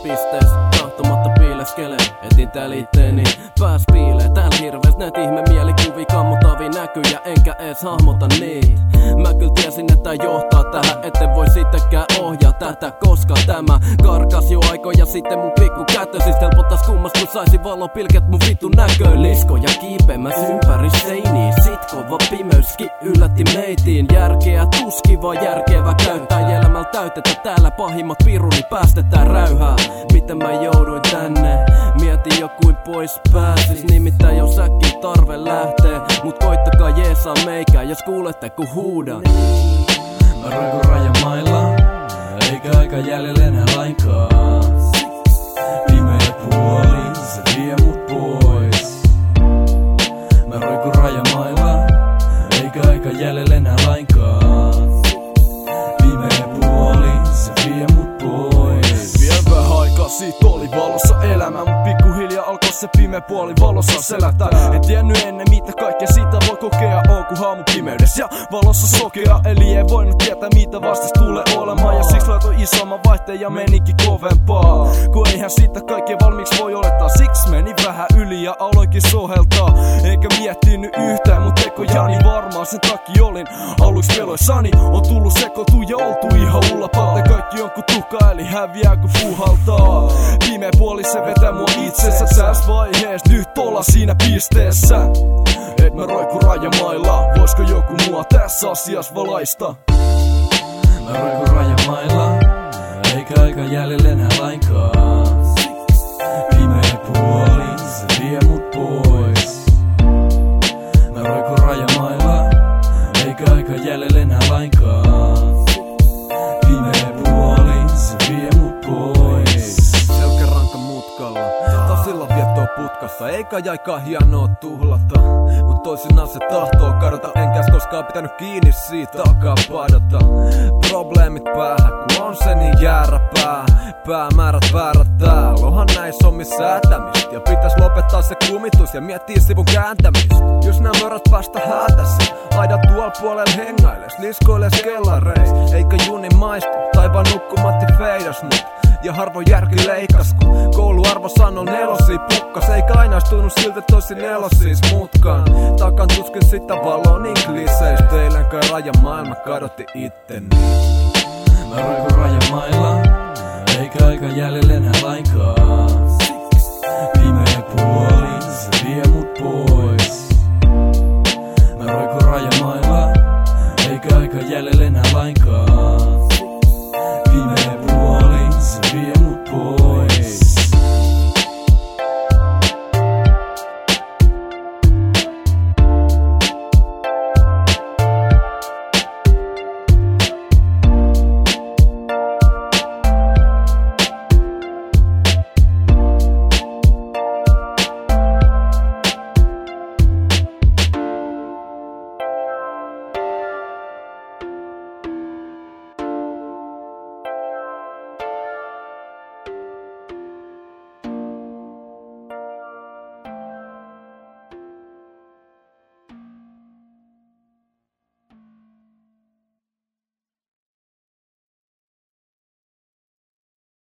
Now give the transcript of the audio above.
pisteessä tahtomatta piileskelee. Etin täällä itteeni pääs piilee. Täällä hirvees näet ihme mielikuvia, kammottavia näkyjä, enkä ees hahmota niitä. Mä kyllä tiesin, että johtaa tähän, ette voi sittenkään ohjaa tätä, koska tämä karkas jo aikoja sitten mun pikku kätösis. Helpottais kummas kun saisin valopilket mun vittu näköön. Liskoja kiipeämäs ympäri seiniin, sit kova pimeyskin yllätti meitiin. Järkeä tuskiva järkevä käyttää, elämällä täytetä täällä pahimmat piruni päästetään räyhää. Miten mä jouduin tänne, mietin jokuin pois pääsis. Nimittäin jos säkin tarve lähtee, mut koittakaa jeesaa meikää, jos kuulette ku huudan. Mä roikun rajamailla, eikä aika jäljellä enää lainkaan. Pimeä puoli, se vie mut pois. Mä roikun rajamailla, eikä aika jäljellä enää lainkaan. Pimeä puoli, se vie mut pois. Vielä vähän aikaa siitä oli valossa elämä, mut pikkuhiljaa alkoi se pimeä puoli valossa selättää. En tiennyt ennen mitä kaikkea siitä voi kokea, oon kun haamu pimeydessä ja valossa sokea. Eli ei voinut tietää mitä vastas tulee olemaan, ja siksi laitoin isomman vaihteen ja menikin kovempaa. Kun eihän siitä kaikkea valmiiksi voi olettaa, siksi meni vähän yli ja aloinkin soheltaa. Eikä miettinyt yhtään mun tekojani, varmaan sen takia olin aluksi peloissani. On tullut sekoitu ja oltu ihan ullapalta, kaikki on kun tuhka eli häviää kun fuhaltaa. Pimeä puoli se vetää mua itsensä tässä vaiheessa, nyt olla siinä pisteessä. Et mä roiku rajamailla, voisko joku mua tässä asiassa valaista? Mä roikun rajamailla, eikä aika jäljellä enää lainkaan. Pimeä puoli, se vie mut pois. Mä roikun rajamailla, eikä aika jäljellä enää lainkaan. Pimeä puoli, se vie mut pois. Selkäranka mutkalla, tasilla viettoa putkassa, eikä jäikaa hienoa tuhlata. Mut toisinaan se tahtoo kadota, enkäs koskaan pitänyt kiinni siitä takaa padota. Probleemit päähän, kun on se niin jääräpää. Päämäärät väärät täällä, onhan näissä on missä säätämistä. Ja pitäis lopettaa se kumitus ja miettiä sivun kääntämistä. Jos nää möröt päästä häätäsi, aida tuolla puolella hengailes, liskoiles kellareis. Eikä juni maistu, taivaan nukkumatti feidas mut. Ja harvoin järki leikas, kun kouluarvosano nelosia pukkas. Eikä aina istunut siltä tosi nelosis mutkaan. Takan tuskin sitä valoa niin kliseis. Teillenkään rajamaailma kadotti itteni. Mä roikun rajamailla, eikä aika jäljellä enää lainkaan. Pimeä puoli, se vie mut pois. Mä roikun rajamailla, eikä aika jäljellä enää lainkaan.